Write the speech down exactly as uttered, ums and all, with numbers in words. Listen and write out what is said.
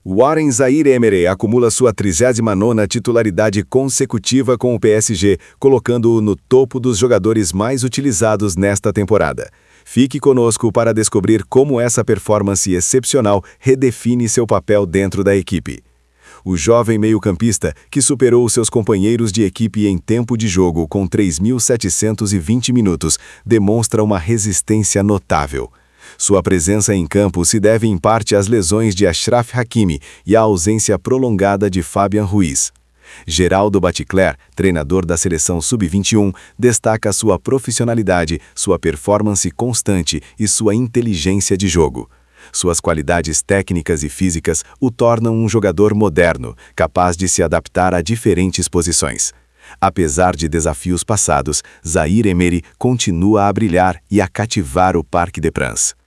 Warren Zaïre-Emery acumula sua trigésima nona titularidade consecutiva com o P S G, colocando-o no topo dos jogadores mais utilizados nesta temporada. Fique conosco para descobrir como essa performance excepcional redefine seu papel dentro da equipe. O jovem meio-campista, que superou seus companheiros de equipe em tempo de jogo com três mil setecentos e vinte minutos, demonstra uma resistência notável. Sua presença em campo se deve em parte às lesões de Achraf Hakimi e à ausência prolongada de Fabian Ruiz. Geraldo Batcler, treinador da seleção sub vinte e um, destaca sua profissionalidade, sua performance constante e sua inteligência de jogo. Suas qualidades técnicas e físicas o tornam um jogador moderno, capaz de se adaptar a diferentes posições. Apesar de desafios passados, Zaïre-Emery continua a brilhar e a cativar o Parc des Princes.